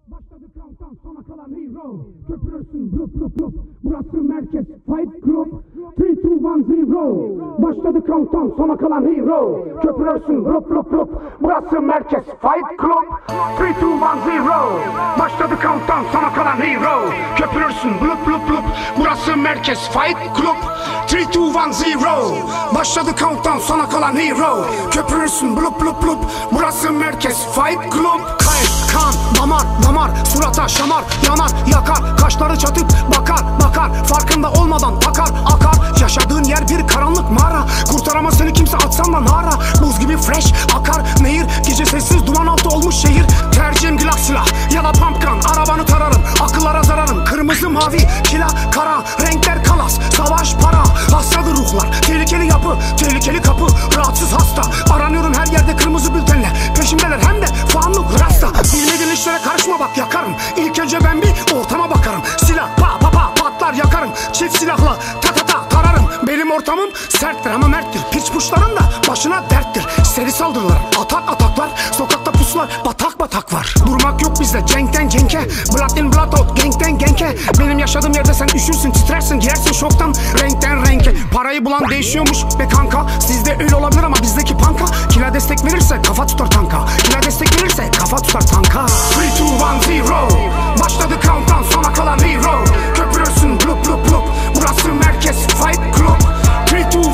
Başladı countdown, sona kalan hero. Köpürürsün blup blup blup. Burası merkez Fight Club. 3, 2, 1, 0. Başladı countdown, sona kalan hero. Köpürürsün blup blup blup. Burası merkez Fight Club. 3, 2, 1, 0. Başladı countdown, sona kalan hero. Köpürürsün blup blup blup. Burası merkez Fight Club. 3, 2, 1, 0. Başladı countdown, sona kalan hero. Köpürürsün blup blup blup. Burası merkez Fight Club. Kan, damar, damar, surata şamar, yanar, yakar, kaşları çatıp bakar, farkında olmadan akar, yaşadığın yer bir karanlık mağara, kurtaramaz seni kimse atsan da nara, buz gibi fresh, akar nehir, gece sessiz duman altı olmuş şehir, tercihim glock silah, ya da pumpgun, arabanı tararım, akıllara zararım, kırmızı mavi, kila, kara, renkler kalas, savaş para, hastadır ruhlar, tehlikeli yapı, tehlikeli kapı, rahatsız hasta, aranıyorum her yerde kırmızı bültenle, peşimdeler hem de fanlık rasta. Bilmediğin işlere karışma bak yakarım. İlk önce ben bir ortama bakarım. Silah patlar yakarım. Çift silahla ta tararım. Benim ortamım serttir ama merttir. Piç puşların da başına derttir. Seri saldırılar, ataklar. Sokakta pusular, batak var. Durmak yok bizde cenkten cenke. Blood in blood out, gangten genke. Benim yaşadığım yerde sen üşürsün, titrersin, girersin şoktan renkten renke. Parayı bulan değişiyormuş be kanka. Sizde öyle olabilir ama bizdeki panka. Kila destek verirse kafa tutar tanka. Kila destek verirse kafa tutar tanka. 3, 2, 1, 0. Başladı countdown, sona kalan hero. Köpürürsün blup blup blup. Burası merkez Fight Club. 3, 2, 1,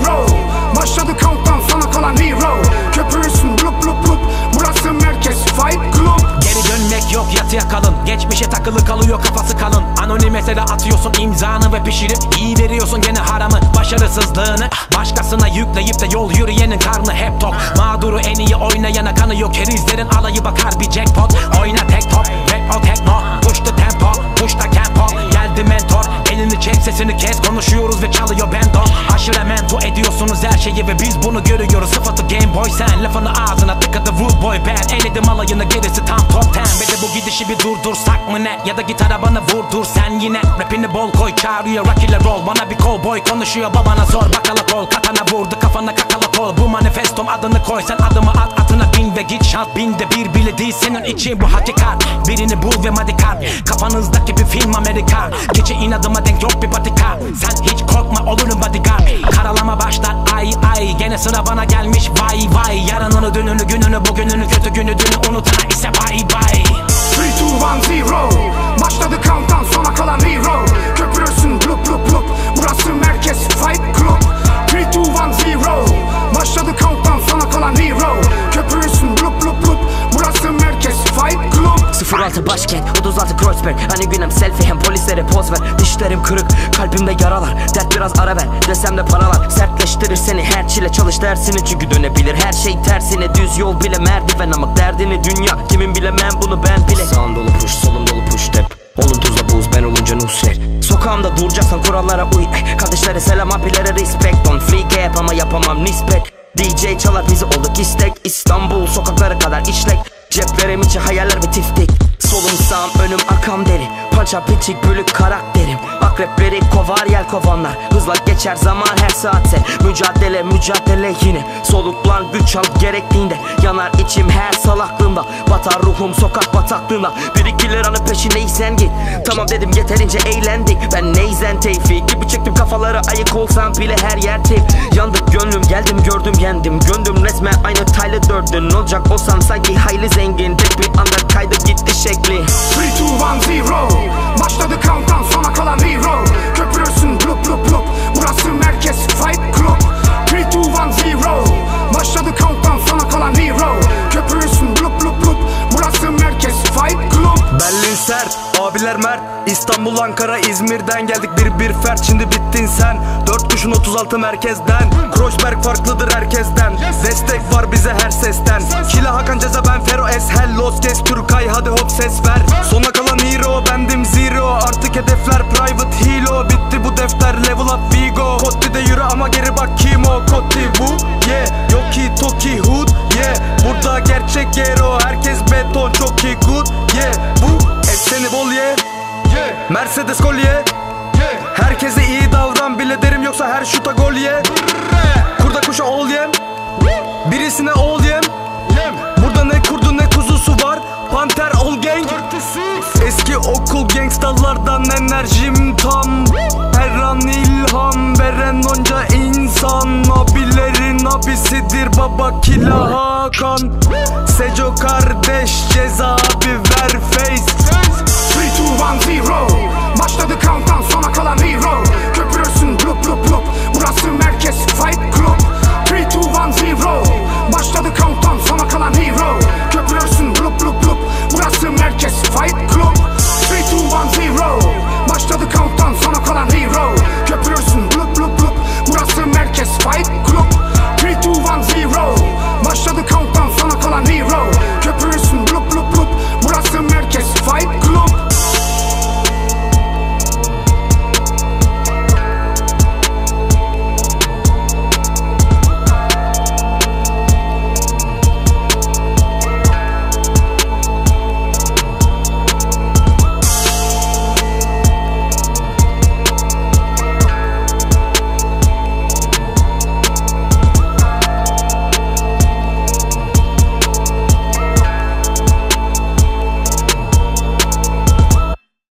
0. Başladı countdown, sona kalan hero. Köpürürsün blup blup blup. Burası merkez Fight Club. Geri dönmek yok, yatıya kalın. Geçmişe takılı kalıyor, kafası kalın. Anonim mesele atıyorsun imzanı ve pişirip iyi veriyorsun gene haramı. Başarısızlığını başkasına yükleyip de yol yürüyenin karnı hep tok. Mağduru en iyi oynayana kanıyor, kerizlerin alayı bakar bir jackpot. Oyna tek top, rap o tekno. Push the tempo, push the tempo. Geldi mentor, elini çek, sesini kes. Konuşuyoruz ve çalıyor bendo. Aşırı mento ediyorsunuz her şeyi ve biz bunu görüyoruz. Sıfatı Game Boy, sen lafını ağzına tıkadı rude boy ben. Eledim alayını, gerisi tam top 10. Ve de bu gidişi bir durdursak mı ne? Ya da gitara bana vurdur sen yine. Rapini bol koy, çağırıyor rock ile roll. Bana bir cowboy konuşuyor, babana sor bakala kol. Katana vurdu kafana kakala kol. Bu manifestom adını koy, sen adımı at, atına bin ve git şans. Binde bir bile değil senin için bu hakikat. Birini bul ve madikat. Kafanızdaki bir film Amerikan. Gece inadıma denk yok bir patika. Sen hiç korkma, olurum bodyguard. Karalama başlar ay gene sıra bana gelmiş vay. Yarınını dününü gününü bugününü kötü günü dünü unutana ise bye. 3, 2, 1, 0. Başladı countdown, sona kalan hero. Köpürürsün blup blup blup. Burası merkez Fight Club. 3, 2, 1, 0. Başladı countdown, sona kalan hero. Köpürürsün blup blup blup. Burası merkez Fight Club. 06 başkent, 36 Kreuzberg. Hani günem selfie hem polislere poz ver. Dişlerim kırık, kalbimde yaralar. Dert biraz ara ver, desem de paralar sertleştirir seni, her çile çalış dersini. Çünkü dönebilir her şey tersine. Düz yol bile merdiven ama derdini dünya. Kimin bilemem bunu ben bile. Sağım dolu push, solum dolu push step. Olun tuzla buz, ben olunca Nusret. Sokağımda duracaksan kurallara uy. Kardeşlere selam, abilere respect. On fleek yap ama yapamam nispet. DJ çalar bizi olduk istek. İstanbul sokakları kadar işlek. Ceplerim içi hayaller ve tiftik. Solum sağım önüm akam deri. Pança piçik bölük karakterim. Akrepleri kovar yelkovanlar. Hızla geçer zaman her saate. Mücadele yine. Soluklan güç al gerektiğinde. Yanar içim her salaklığımda. Batar ruhum sokak bataklığına. 1-2 liranın peşindeysen git. Tamam dedim yeterince eğlendik. Ben neyzen tevfik gibi çektim kafaları, ayık olsam bile her yer teyp. Yandık gönlüm, geldim gördüm yendim. Göndüm resmen aynı Tyler Durden. Olacak olsam sanki hayli zengin. Tek bir anda kaydı gitti şekli. 3, 2, 1, 0. Başladı countdown, sona kalan hero. Köpürürsün blup blup blup. Burası merkez Fight Club. 3, 2, 1, 0. Başladı countdown, sona kalan hero. Köpürürsün blup blup blup. Burası merkez Fight Club. Berlin sert, abiler mert. İstanbul, Ankara, İzmir'den geldik bir fert. Şimdi bittin sen, 4 kuşun 36 merkezden. Kreuzberg farklıdır herkesten. Destek var bize her sesten. Kila Hakan Ceza, ben Fero S. Hellos kes Türkay, hadi hop ses ver. Sona kalan hero, bendim zero. Artık hedefler private hilo. Bitti bu defter, level up Vigo. Kotti'de yürü ama geri bak kim o? Kotti bu, yeah. Yoki Toki Hood, yeah. Burada gerçek hero. Herkes beton, çok iyi good, yeah. Bu ekseni bol ye, yeah. Mercedes kolye, yeah. Herkese iyi davran bile derim, yoksa her şuta gol ye. Kurda kuşa ol yem, birisine ol yem. Burada ne kurdu ne kuzusu var. Panter ol gang, enerjim tam. Her an ilham veren onca insan. Abilerin abisidir baba Killa Hakan. Seco kardeş